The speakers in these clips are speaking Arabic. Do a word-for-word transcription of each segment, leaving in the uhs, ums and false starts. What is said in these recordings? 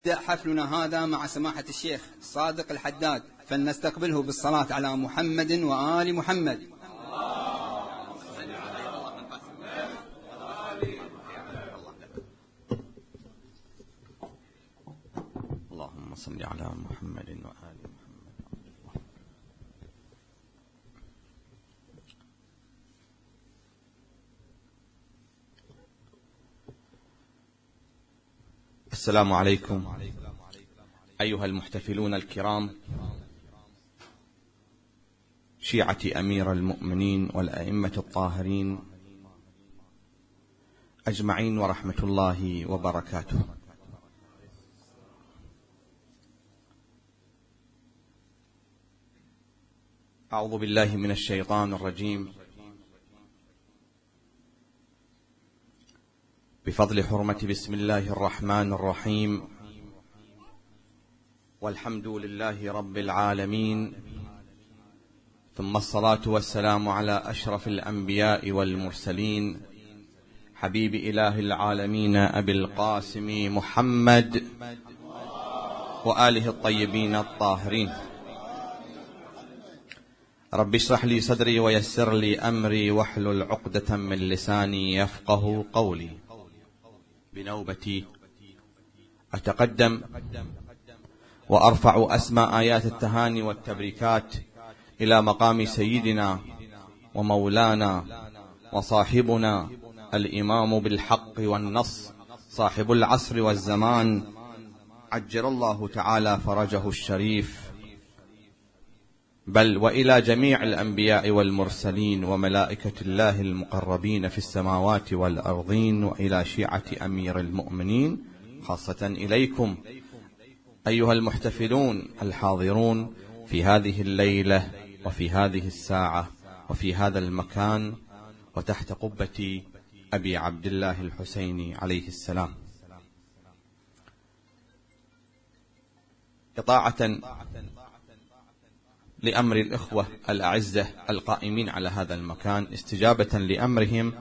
حفلنا هذا مع سماحة الشيخ صادق الحداد، فلنستقبله بالصلاة على محمد وآل محمد. اللهم صل على محمد وآل محمد. السلام عليكم أيها المحتفلون الكرام، شيعة أمير المؤمنين والأئمة الطاهرين أجمعين، ورحمة الله وبركاته. أعوذ بالله من الشيطان الرجيم. بفضل حرمة بسم الله الرحمن الرحيم، والحمد لله رب العالمين، ثم الصلاة والسلام على أشرف الأنبياء والمرسلين، حبيب إله العالمين أبي القاسم محمد وآله الطيبين الطاهرين. رب اشرح لي صدري ويسر لي أمري واحلل عقدة من لساني يفقه قولي. بنوبتي أتقدم وأرفع أسمى آيات التهاني والتبريكات إلى مقام سيدنا ومولانا وصاحبنا الإمام بالحق والنص، صاحب العصر والزمان، عجل الله تعالى فرجه الشريف، بل وإلى جميع الأنبياء والمرسلين وملائكة الله المقربين في السماوات والأرضين، وإلى شيعة أمير المؤمنين، خاصة إليكم أيها المحتفلون الحاضرون في هذه الليلة وفي هذه الساعة وفي هذا المكان وتحت قبة أبي عبد الله الحسين عليه السلام. إطاعة لأمر الإخوة الأعزة القائمين على هذا المكان، استجابة لأمرهم،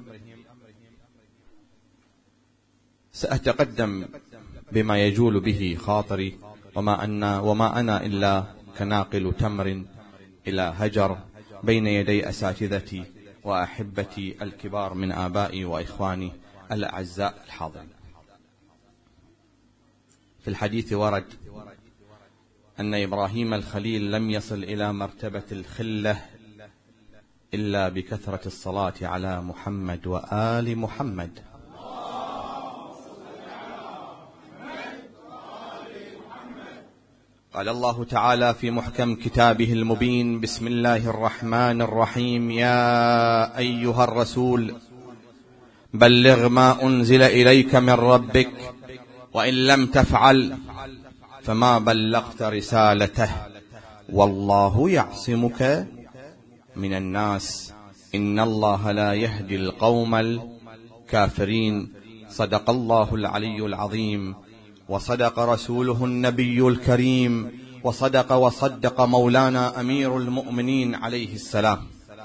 سأتقدم بما يجول به خاطري، وما أنا, وما أنا إلا كناقل تمر إلى هجر بين يدي أساتذتي وأحبتي الكبار من آبائي وإخواني الأعزاء الحاضرين. في الحديث ورد أن إبراهيم الخليل لم يصل إلى مرتبة الخلة إلا بكثرة الصلاة على محمد وآل محمد. قال الله تعالى في محكم كتابه المبين: بسم الله الرحمن الرحيم، يا أيها الرسول بلغ ما أنزل إليك من ربك، وإن لم تفعل فما بلغت رسالته، والله يعصمك من الناس، إن الله لا يهدي القوم الكافرين. صدق الله العلي العظيم، وصدق رسوله النبي الكريم، وصدق وصدق مولانا أمير المؤمنين عليه السلام.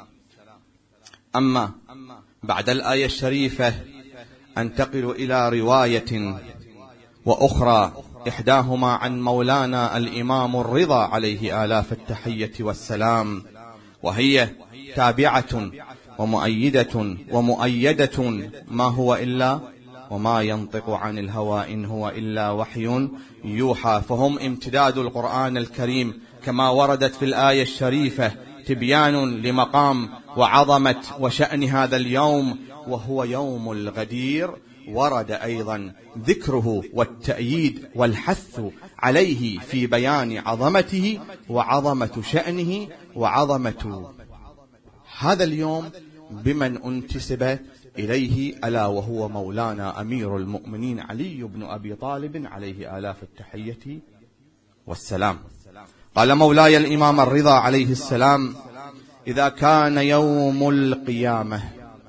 أما بعد الآية الشريفة أنتقل إلى رواية وأخرى، إحداهما عن مولانا الإمام الرضا عليه آلاف التحية والسلام، وهي تابعة ومؤيدة ومؤيدة ما هو إلا وما ينطق عن الهوى إن هو إلا وحي يوحى، فهم امتداد القرآن الكريم كما وردت في الآية الشريفة، تبيان لمقام وعظمة وشأن هذا اليوم، وهو يوم الغدير. ورد أيضا ذكره والتأييد والحث عليه في بيان عظمته وعظمة شأنه وعظمة هذا اليوم بمن انتسب إليه، ألا وهو مولانا أمير المؤمنين علي بن أبي طالب عليه آلاف التحية والسلام. قال مولاي الإمام الرضا عليه السلام: إذا كان يوم القيامة،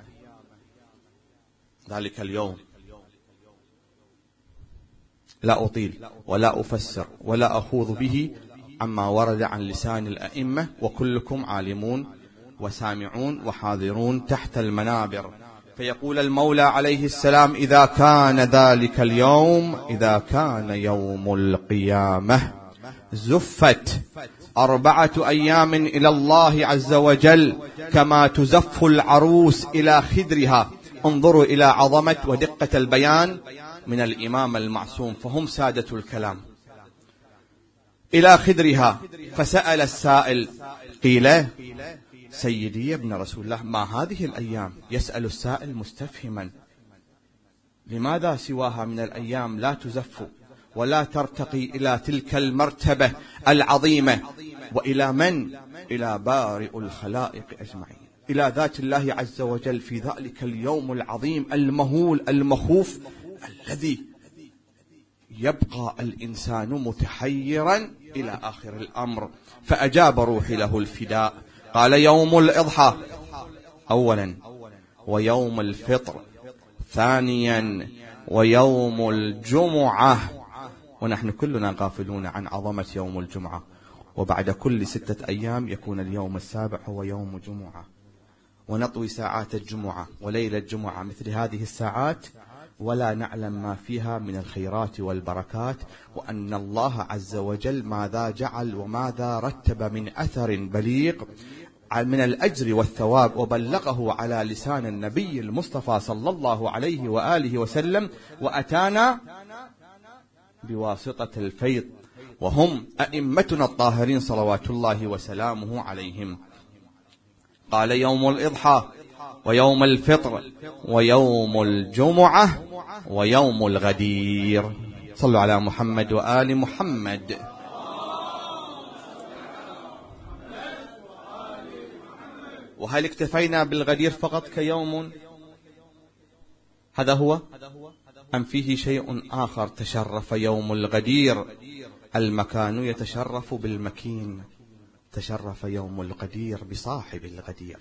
ذلك اليوم لا أطيل ولا أفسر ولا أخوض به عما ورد عن لسان الأئمة، وكلكم عالمون وسامعون وحاضرون تحت المنابر فيقول المولى عليه السلام: إذا كان ذلك اليوم، إذا كان يوم القيامة، زفت أربعة أيام إلى الله عز وجل كما تزف العروس إلى خدرها. انظروا إلى عظمة ودقة البيان من الإمام المعصوم، فهم سادة الكلام. إلى خدرها، فسأل السائل قيل: سيدي ابن رسول الله، ما هذه الأيام؟ يسأل السائل مستفهما: لماذا سواها من الأيام لا تزف ولا ترتقي إلى تلك المرتبة العظيمة؟ وإلى من؟ إلى بارئ الخلائق أجمعين، إلى ذات الله عز وجل في ذلك اليوم العظيم المهول المخوف الذي يبقى الإنسان متحيرا إلى آخر الأمر. فأجاب روحي له الفداء، قال: يوم الإضحى أولا، ويوم الفطر ثانيا، ويوم الجمعة. ونحن كلنا غافلون عن عظمة يوم الجمعة، وبعد كل ستة أيام يكون اليوم السابع هو يوم جمعة، ونطوي ساعات الجمعة وليلة الجمعة مثل هذه الساعات، ولا نعلم ما فيها من الخيرات والبركات، وأن الله عز وجل ماذا جعل وماذا رتب من أثر بليغ من الأجر والثواب، وبلغه على لسان النبي المصطفى صلى الله عليه وآله وسلم، وأتانا بواسطة الفيض، وهم أئمتنا الطاهرين صلوات الله وسلامه عليهم. قال: يوم الإضحى، ويوم الفطر، ويوم الجمعة، ويوم الغدير. صلوا على محمد وآل محمد. وهل اكتفينا بالغدير فقط كيوم؟ هذا هو، أم فيه شيء آخر؟ تشرف يوم الغدير، المكان يتشرف بالمكين، تشرف يوم الغدير بصاحب الغدير.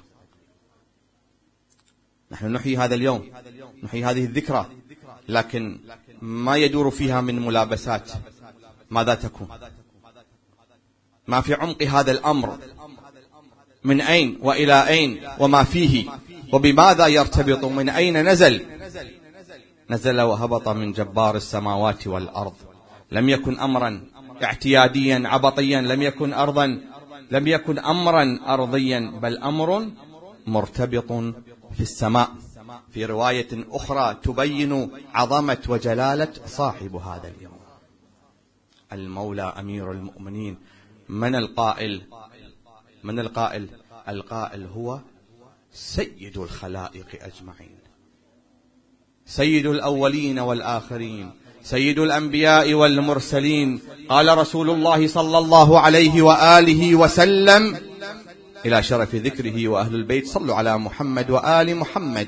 نحن نحيي هذا اليوم، نحيي هذه الذكرى، لكن ما يدور فيها من ملابسات ماذا تكون؟ ما في عمق هذا الأمر؟ من أين وإلى أين وما فيه وبماذا يرتبط؟ من أين نزل؟ نزل وهبط من جبار السماوات والأرض، لم يكن أمرا اعتياديا عبطيا، لم يكن أرضا، لم يكن أمرا أرضيا، بل أمر مرتبط في السماء. في رواية أخرى تبين عظمة وجلالة صاحب هذا اليوم، المولى أمير المؤمنين. من القائل؟ من القائل؟ القائل هو سيد الخلائق أجمعين، سيد الأولين والآخرين، سيد الأنبياء والمرسلين. قال رسول الله صلى الله عليه وآله وسلم إلى شرف ذكره وأهل البيت: صلوا على محمد وآل محمد.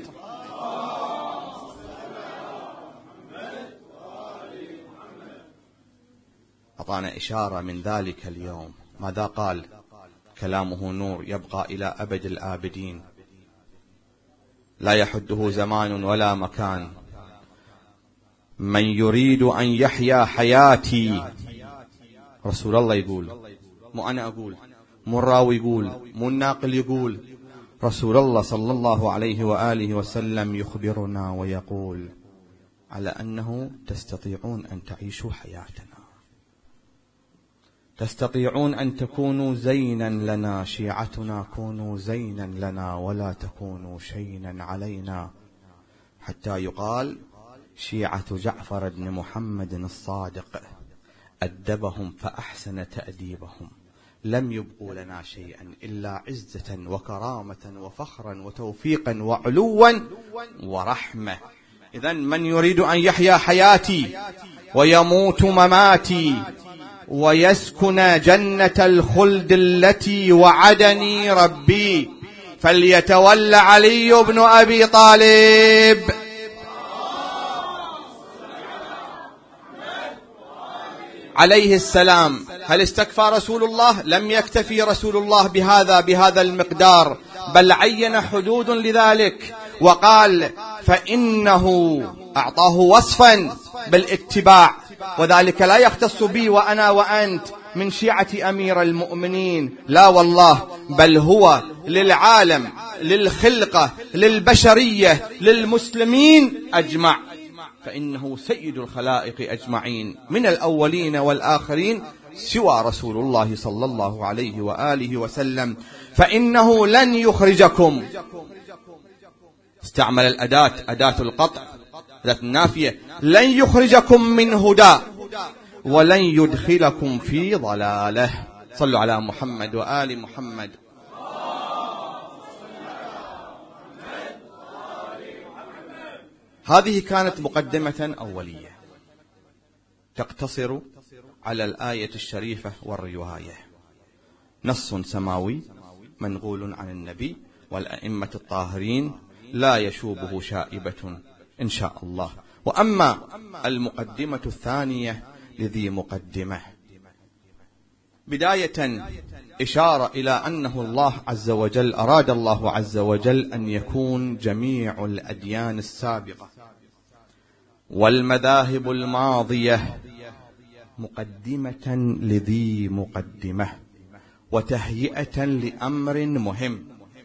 أعطانا إشارة من ذلك اليوم. ماذا قال؟ كلامه نور يبقى إلى أبد الآبدين، لا يحده زمان ولا مكان. من يريد أن يحيا حياتي، رسول الله يقول، مو أنا أقول، مو الراوي يقول، مو الناقل يقول، رسول الله صلى الله عليه وآله وسلم يخبرنا ويقول على أنه تستطيعون أن تعيشوا حياتنا، تستطيعون أن تكونوا زينا لنا، شيعتنا كونوا زينا لنا ولا تكونوا شينا علينا، حتى يقال شيعة جعفر بن محمد الصادق أدبهم فأحسن تأديبهم، لم يبقوا لنا شيئا إلا عزة وكرامة وفخرا وتوفيقا وعلوا ورحمة. إذن من يريد أن يحيا حياتي ويموت مماتي ويسكن جنة الخلد التي وعدني ربي فليتولى علي بن أبي طالب. عليه السلام. هل استكفى رسول الله؟ لم يكتفي رسول الله بهذا بهذا المقدار، بل عين حدود لذلك وقال فإنه أعطاه وصفا بالاتباع، وذلك لا يختص بي وأنا وأنت، من شيعة أمير المؤمنين، لا والله، بل هو للعالم، للخلقة، للبشرية، للمسلمين أجمع، فإنه سيد الخلائق أجمعين من الأولين والآخرين سوى رسول الله صلى الله عليه وآله وسلم، فإنه لن يخرجكم. استعمل الأداة أداة القطع، أداة النافية، لن يخرجكم من هدى ولن يدخلكم في ضلاله. صلوا على محمد وآل محمد. هذه كانت مقدمة أولية تقتصر على الآية الشريفة والرواية، نص سماوي منقول عن النبي والأئمة الطاهرين لا يشوبه شائبة إن شاء الله. وأما المقدمة الثانية لذي مقدمة، بداية إشارة إلى أنه الله عز وجل أراد الله عز وجل أن يكون جميع الأديان السابقة والمذاهب الماضية مقدمة لذي مقدمة وتهيئة لأمر مهم،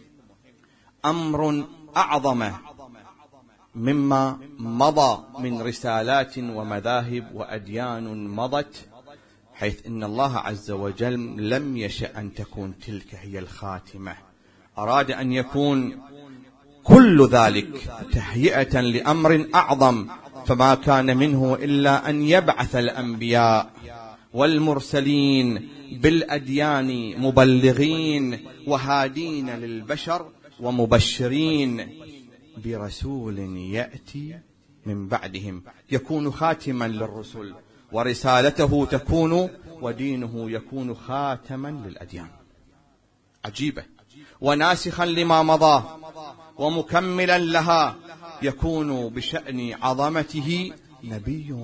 أمر أعظم مما مضى من رسالات ومذاهب وأديان مضت، حيث إن الله عز وجل لم يشأ أن تكون تلك هي الخاتمة، أراد أن يكون كل ذلك تهيئة لأمر أعظم، فما كان منه إلا أن يبعث الأنبياء والمرسلين بالأديان مبلغين وهادين للبشر ومبشرين برسول يأتي من بعدهم يكون خاتما للرسل، ورسالته تكون ودينه يكون خاتما للأديان. عجيبة، وناسخا لما مضى ومكملا لها، يكون بشأن عظمته نبي.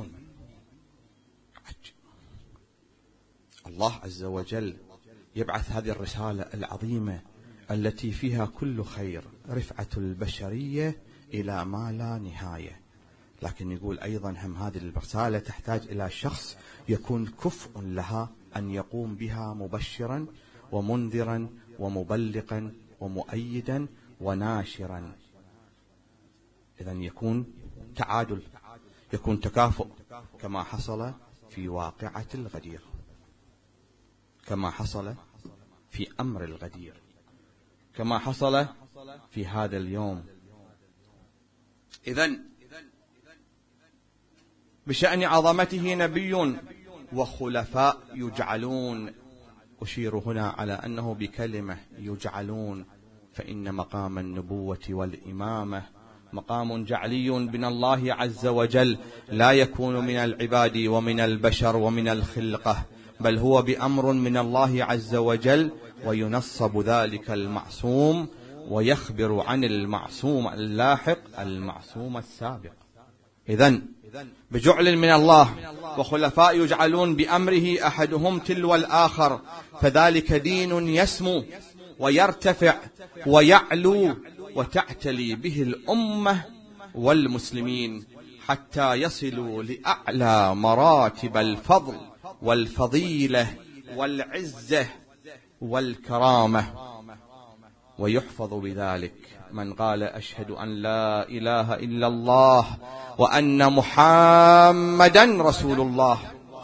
الله عز وجل يبعث هذه الرسالة العظيمة التي فيها كل خير، رفعة البشرية إلى ما لا نهاية، لكن يقول أيضا هم هذه الرسالة تحتاج إلى شخص يكون كفء لها أن يقوم بها مبشرا ومنذرا ومبلغا ومؤيدا وناشرا. إذن يكون تعادل، يكون تكافؤ، كما حصل في واقعة الغدير، كما حصل في أمر الغدير، كما حصل في هذا اليوم. إذن بشأن عظمته نبي وخلفاء يجعلون، أشير هنا على أنه بكلمة يجعلون، فإن مقام النبوة والإمامة مقام جعلي من الله عز وجل، لا يكون من العباد ومن البشر ومن الخلقة، بل هو بأمر من الله عز وجل، وينصب ذلك المعصوم ويخبر عن المعصوم اللاحق المعصوم السابق. إذن بجعل من الله وخلفاء يجعلون بأمره أحدهم تلو الآخر، فذلك دين يسمو ويرتفع ويعلو وتعتلي به الأمة والمسلمين حتى يصلوا لأعلى مراتب الفضل والفضيلة والعزة والكرامة، ويحفظ بذلك من قال أشهد أن لا إله إلا الله وأن محمدا رسول الله.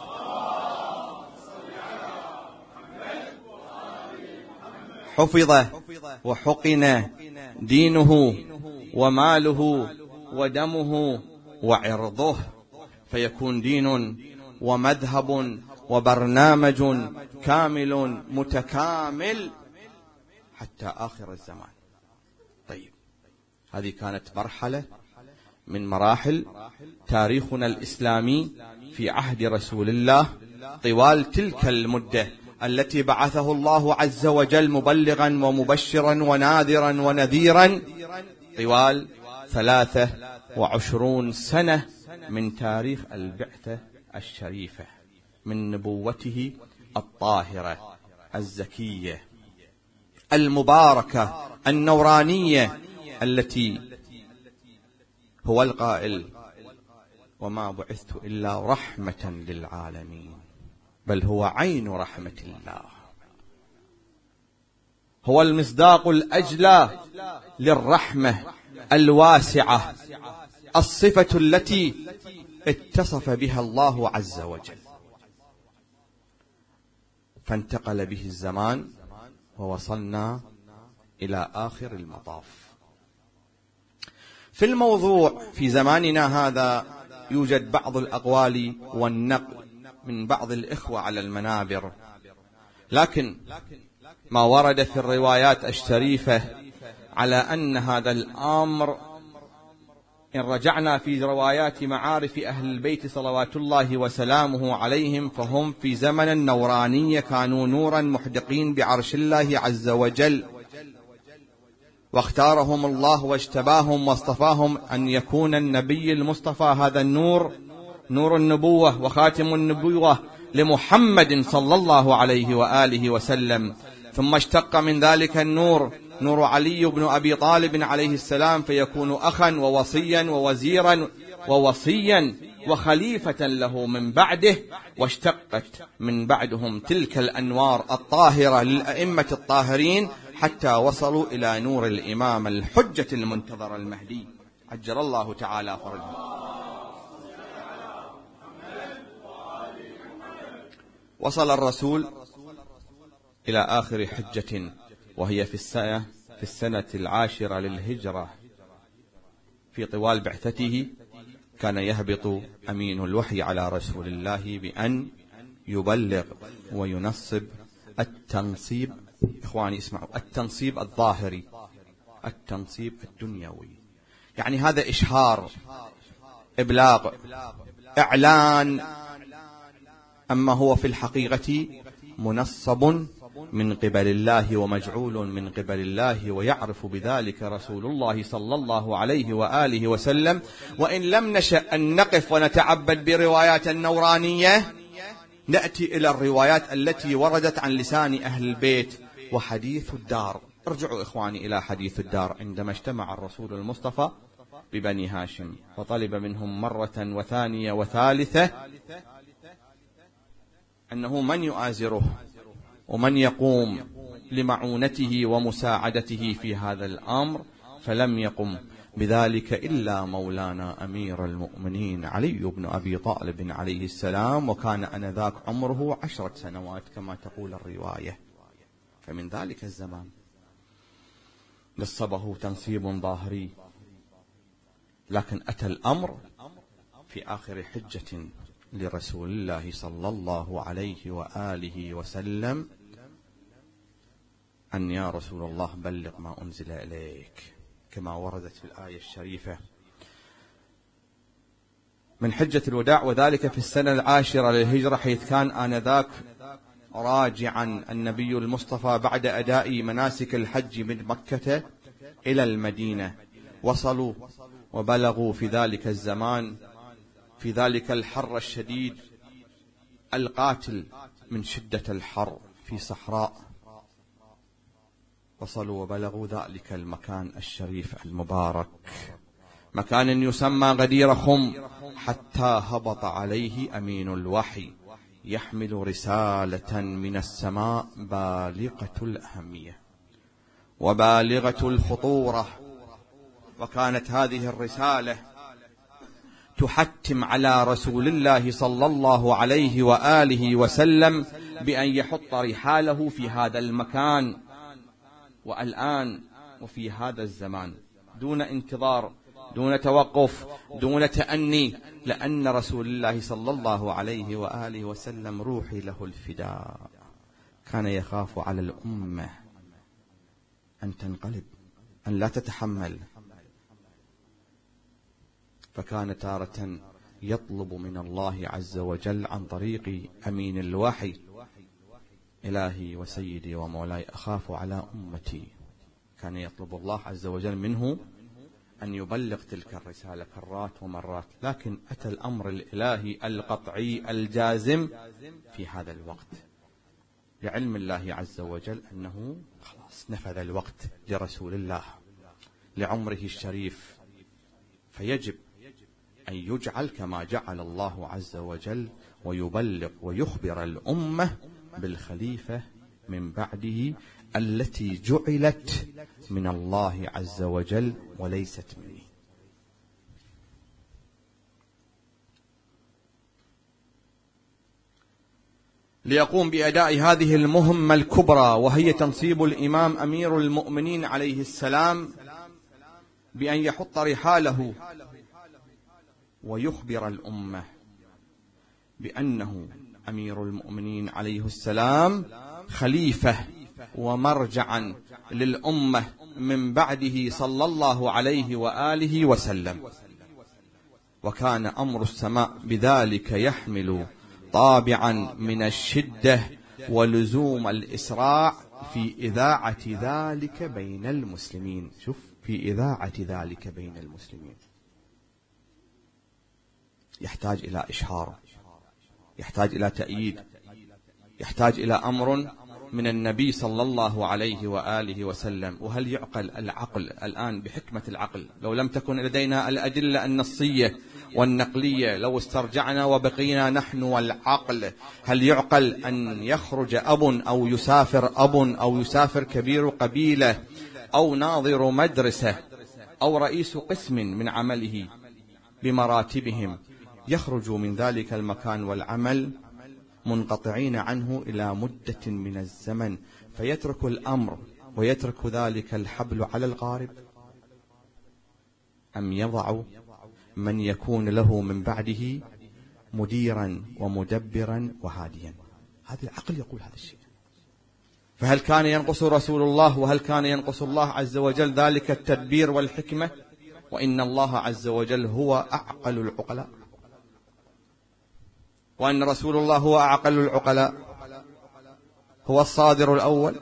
حفظ وحقن دينه وماله ودمه وعرضه، فيكون دين ومذهب وبرنامج كامل متكامل حتى آخر الزمان. طيب، هذه كانت مرحلة من مراحل تاريخنا الإسلامي في عهد رسول الله طوال تلك المدة التي بعثه الله عز وجل مبلغا ومبشرا وناذرا ونذيرا، طوال ثلاثة وعشرون سنة من تاريخ البعثة الشريفة، من نبوته الطاهرة الزكية المباركة النورانية، التي هو القائل وما بعثت إلا رحمة للعالمين. بل هو عين رحمة الله، هو المصداق الأجلى للرحمة الواسعة، الصفة التي اتصف بها الله عز وجل. فانتقل به الزمان ووصلنا إلى آخر المطاف. في الموضوع في زماننا هذا يوجد بعض الأقوال والنقل من بعض الإخوة على المنابر، لكن ما ورد في الروايات الشريفة على أن هذا الأمر، إن رجعنا في روايات معارف أهل البيت صلوات الله وسلامه عليهم، فهم في زمن النورانية كانوا نورا محدقين بعرش الله عز وجل، واختارهم الله واجتباهم واصطفاهم أن يكون النبي المصطفى هذا النور، نور النبوة وخاتم النبوة لمحمد صلى الله عليه وآله وسلم. ثم اشتق من ذلك النور نور علي بن أبي طالب عليه السلام، فيكون أخا ووصيا ووزيرا ووصيا وخليفة له من بعده، واشتقت من بعدهم تلك الأنوار الطاهرة للأئمة الطاهرين حتى وصلوا إلى نور الإمام الحجة المنتظر المهدي عجل الله تعالى فرجه. وصل الرسول إلى آخر حجة، وهي في السنة في السنة العاشرة للهجرة. في طوال بعثته كان يهبط أمين الوحي على رسول الله بأن يبلغ وينصب التنصيب، إخواني اسمعوا، التنصيب الظاهري، التنصيب الدنيوي، يعني هذا إشهار، إبلاغ، إعلان، أما هو في الحقيقة منصب من قبل الله ومجعول من قبل الله، ويعرف بذلك رسول الله صلى الله عليه وآله وسلم. وإن لم نشأ أن نقف ونتعبد بروايات النورانية، نأتي إلى الروايات التي وردت عن لسان أهل البيت. وحديث الدار، ارجعوا إخواني إلى حديث الدار. عندما اجتمع الرسول المصطفى ببني هاشم فطلب منهم مرة وثانية وثالثة أنه من يؤازره ومن يقوم لمعونته ومساعدته في هذا الأمر، فلم يقم بذلك إلا مولانا أمير المؤمنين علي بن أبي طالب عليه السلام، وكان آنذاك عمره عشرة سنوات كما تقول الرواية. فمن ذلك الزمان نصبه تنصيب ظاهري، لكن أتى الأمر في آخر حجة لرسول الله صلى الله عليه وآله وسلم أن يا رسول الله بلغ ما أنزل إليك، كما وردت في الآية الشريفة من حجة الوداع، وذلك في السنة العاشرة للهجرة، حيث كان آنذاك راجعا النبي المصطفى بعد أداء مناسك الحج من مكة إلى المدينة. وصلوا وبلغوا في ذلك الزمان في ذلك الحر الشديد القاتل من شدة الحر في صحراء، وصلوا وبلغوا ذلك المكان الشريف المبارك، مكان يسمى غدير خم، حتى هبط عليه أمين الوحي يحمل رسالة من السماء بالغة الأهمية وبالغة الخطورة. وكانت هذه الرسالة تحتم على رسول الله صلى الله عليه وآله وسلم بأن يحط رحاله في هذا المكان والآن وفي هذا الزمان، دون انتظار، دون توقف، دون تأني، لأن رسول الله صلى الله عليه وآله وسلم روحي له الفداء كان يخاف على الأمة أن تنقلب، أن لا تتحمل، فكان تارة يطلب من الله عز وجل عن طريق أمين الوحي: إلهي وسيدي ومولاي أخاف على أمتي. كان يطلب الله عز وجل منه أن يبلغ تلك الرسالة كرات ومرات، لكن أتى الأمر الإلهي القطعي الجازم في هذا الوقت، لعلم الله عز وجل أنه خلاص نفذ الوقت لرسول الله لعمره الشريف، فيجب أن يجعل كما جعل الله عز وجل ويبلغ ويخبر الأمة بالخليفة من بعده التي جعلت من الله عز وجل وليست منه. ليقوم بأداء هذه المهمة الكبرى، وهي تنصيب الإمام أمير المؤمنين عليه السلام بأن يحط رحاله ويخبر الأمة بأنه أمير المؤمنين عليه السلام خليفة ومرجعا للأمة من بعده صلى الله عليه وآله وسلم. وكان أمر السماء بذلك يحمل طابعا من الشدة ولزوم الإسراع في إذاعة ذلك بين المسلمين. شوف، في إذاعة ذلك بين المسلمين يحتاج إلى إشهار، يحتاج إلى تأييد، يحتاج إلى أمر من النبي صلى الله عليه وآله وسلم. وهل يعقل العقل الآن بحكمة العقل لو لم تكن لدينا الأدلة النصية والنقلية، لو استرجعنا وبقينا نحن والعقل، هل يعقل أن يخرج أب أو يسافر أب أو يسافر كبير قبيلة أو ناظر مدرسة أو رئيس قسم من عمله بمراتبهم يخرجوا من ذلك المكان والعمل منقطعين عنه إلى مدة من الزمن، فيترك الأمر ويترك ذلك الحبل على الغارب؟ أم يضع من يكون له من بعده مديرا ومدبرا وهاديا؟ هذا العقل يقول هذا الشيء. فهل كان ينقص رسول الله وهل كان ينقص الله عز وجل ذلك التدبير والحكمة؟ وإن الله عز وجل هو أعقل العقلاء، وأن رسول الله هو أعقل العقلاء، هو الصادر الأول.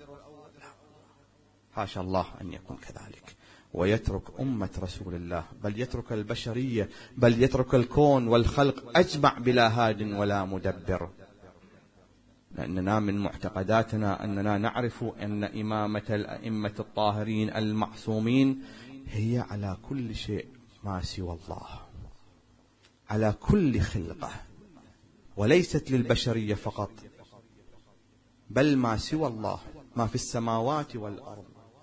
حاشا الله أن يكون كذلك، ويترك أمة رسول الله، بل يترك البشرية، بل يترك الكون والخلق أجمع بلا هاد ولا مدبر. لأننا من معتقداتنا أننا نعرف أن إمامة الأئمة الطاهرين المعصومين هي على كل شيء ما سوى الله، على كل خلقه، وليست للبشرية فقط، بل ما سوى الله، ما في السماوات والأرض.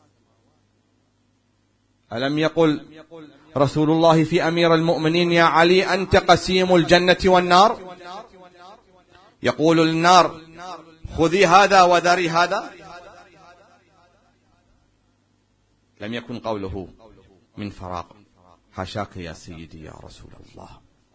ألم يقل رسول الله في أمير المؤمنين: يا علي أنت قسيم الجنة والنار؟ يقول للنار: خذي هذا وذري هذا. لم يكن قوله من فراغ، حاشاك يا سيدي يا رسول الله.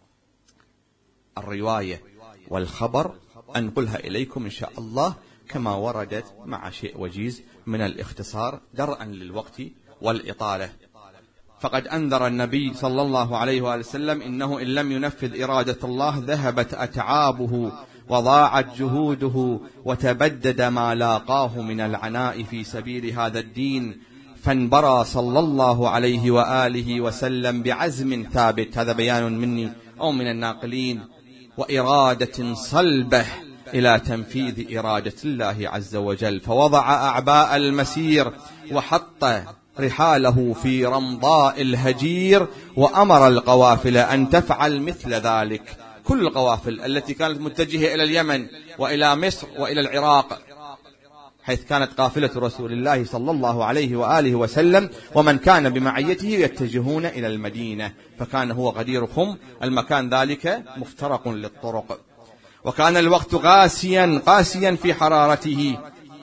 الرواية والخبر أنقلها إليكم إن شاء الله كما وردت مع شيء وجيز من الاختصار درءا للوقت والإطالة. فقد أنذر النبي صلى الله عليه وآله وسلم: إنه إن لم ينفذ إرادة الله ذهبت أتعابه وضاعت جهوده وتبدد ما لاقاه من العناء في سبيل هذا الدين. فانبرى صلى الله عليه وآله وسلم بعزم ثابت، هذا بيان مني أو من الناقلين، وإرادة صلبة إلى تنفيذ إرادة الله عز وجل، فوضع أعباء المسير وحط رحاله في رمضاء الهجير، وأمر القوافل أن تفعل مثل ذلك. كل القوافل التي كانت متجهة إلى اليمن وإلى مصر وإلى العراق، حيث كانت قافلة رسول الله صلى الله عليه وآله وسلم ومن كان بمعيته يتجهون إلى المدينة، فكان هو غدير خم، المكان ذلك مفترق للطرق، وكان الوقت قاسيا قاسيا في حرارته.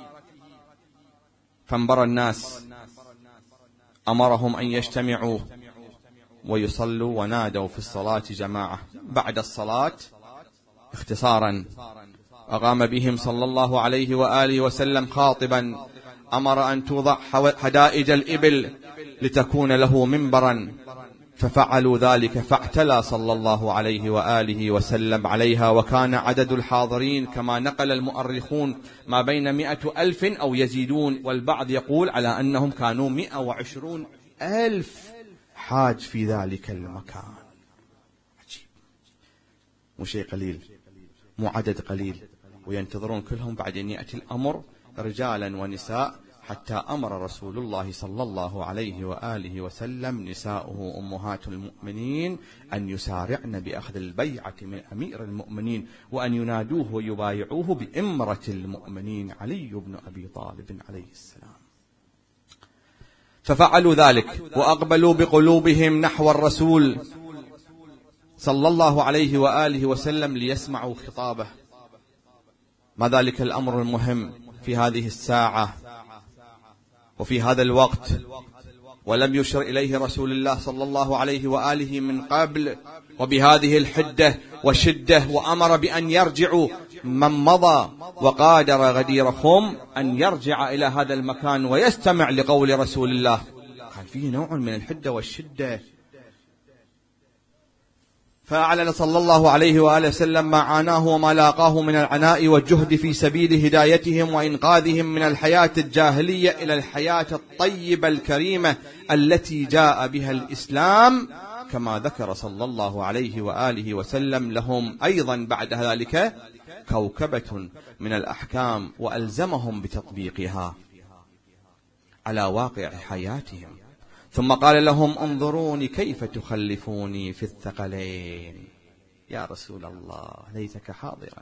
فانبر الناس، أمرهم أن يجتمعوا ويصلوا، ونادوا في الصلاة جماعة. بعد الصلاة اختصارا أقام بهم صلى الله عليه وآله وسلم خاطبا، أمر أن توضع حدائج الإبل لتكون له منبرا، ففعلوا ذلك، فاعتلى صلى الله عليه وآله وسلم عليها. وكان عدد الحاضرين كما نقل المؤرخون ما بين مئة ألف أو يزيدون، والبعض يقول على أنهم كانوا مئة وعشرون ألف حاج في ذلك المكان. عجيب، مو شيء قليل، مو عدد قليل، وينتظرون كلهم. بعدين يأتي الأمر رجالا ونساء حتى أمر رسول الله صلى الله عليه وآله وسلم نساؤه أمهات المؤمنين أن يسارعن بأخذ البيعة من أمير المؤمنين، وأن ينادوه ويبايعوه بإمرة المؤمنين علي بن أبي طالب عليه السلام. ففعلوا ذلك وأقبلوا بقلوبهم نحو الرسول صلى الله عليه وآله وسلم ليسمعوا خطابه. ما ذلك الأمر المهم في هذه الساعة وفي هذا الوقت، ولم يشر إليه رسول الله صلى الله عليه وآله من قبل وبهذه الحدة والشدة، وأمر بأن يرجعوا من مضى وقادر غدير خم أن يرجع إلى هذا المكان ويستمع لقول رسول الله. كان فيه نوع من الحدة والشدة. فأعلن صلى الله عليه وآله وسلم ما عاناه وما لاقاه من العناء والجهد في سبيل هدايتهم وإنقاذهم من الحياة الجاهلية إلى الحياة الطيبة الكريمة التي جاء بها الإسلام، كما ذكر صلى الله عليه وآله وسلم لهم أيضا بعد ذلك كوكبة من الأحكام، وألزمهم بتطبيقها على واقع حياتهم. ثم قال لهم: انظروني كيف تخلفوني في الثقلين. يا رسول الله ليتك حاضرا.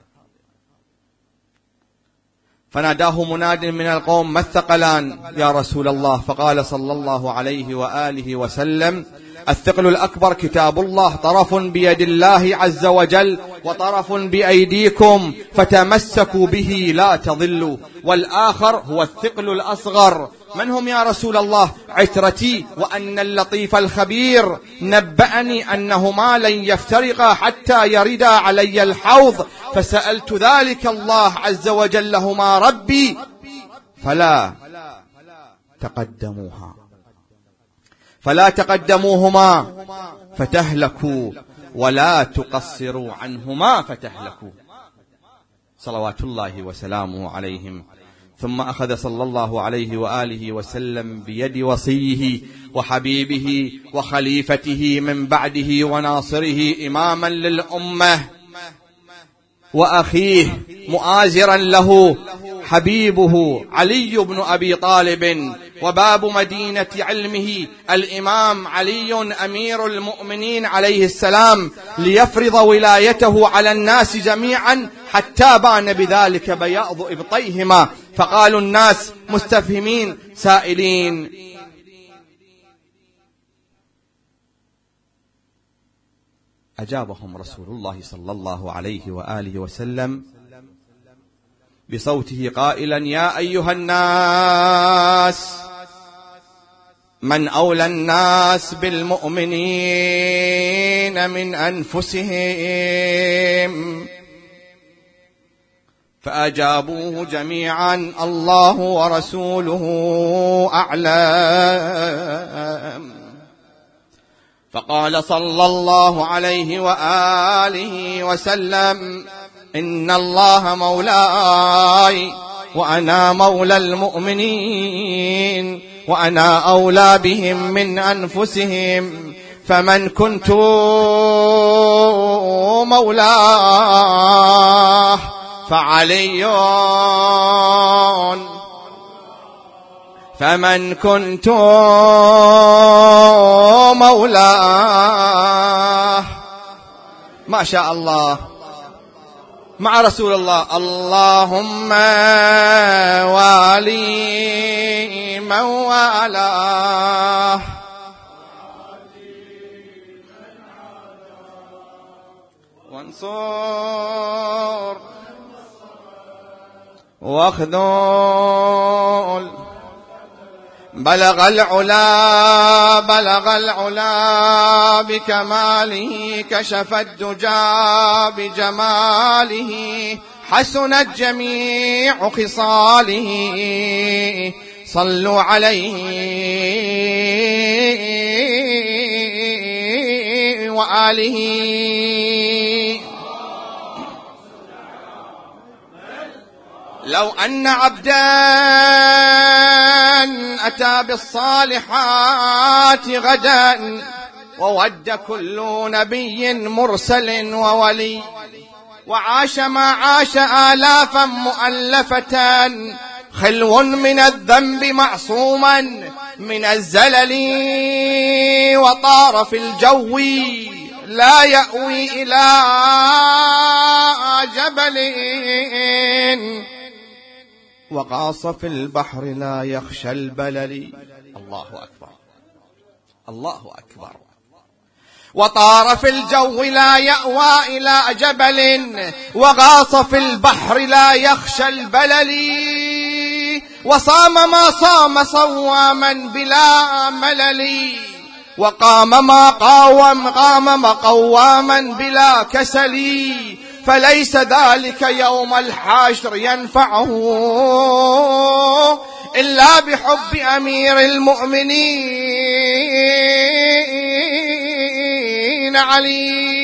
فناداه مناد من القوم: ما الثقلان يا رسول الله؟ فقال صلى الله عليه وآله وسلم: الثقل الأكبر كتاب الله، طرف بيد الله عز وجل وطرف بأيديكم، فتمسكوا به لا تضلوا. والآخر هو الثقل الأصغر. من هم يا رسول الله؟ عترتي، وأن اللطيف الخبير نبأني أنهما لن يفترقا حتى يردا علي الحوض، فسألت ذلك الله عز وجل لهما ربي فلا تقدموها فلا تقدموهما فتهلكوا، ولا تقصروا عنهما فتهلكوا، صلوات الله وسلامه عليهم. ثم أخذ صلى الله عليه وآله وسلم بيد وصيه وحبيبه وخليفته من بعده وناصره إماما للأمة وأخيه مؤازرا له حبيبه علي بن أبي طالب، وباب مدينة علمه الإمام علي أمير المؤمنين عليه السلام، ليفرض ولايته على الناس جميعا حتى بان بذلك بياض إبطيهما. فقالوا الناس مستفهمين سائلين: أجابهم رسول الله صلى الله عليه وآله وسلم بصوته قائلا: يا أيها الناس، من أولى الناس بالمؤمنين من أنفسهم؟ فأجابوه جميعا: الله ورسوله أعلم. فقال صلى الله عليه وآله وسلم: إن الله مولاي وأنا مولى المؤمنين، وأنا أولى بهم من أنفسهم، فمن كنت مولاه فعلي، فمن كنت مولاه. ما شاء الله مع رسول الله. اللهم والي من والاه، وانصر واخذل. بلغ العلا بلغ العلا بكماله، كشف الدجى بجماله، حسنت جميع خصاله، صلوا عليه وآله. لو أن عبدا أتى بالصالحات غدا، وود كل نبي مرسل وولي، وعاش ما عاش آلافا مؤلفة، خلو من الذنب معصوما من الزلل، وطار في الجو لا يأوي إلى جبل، وغاص في البحر لا يخشى البلل. الله أكبر، الله أكبر. وطار في الجو لا يأوى إلى جبل، وغاص في البحر لا يخشى البلل، وصام ما صام صواما بلا ملل، وقام ما قاوم قام مقواما بلا كسل، فليس ذلك يوم الحشر ينفعه إلا بحب أمير المؤمنين علي.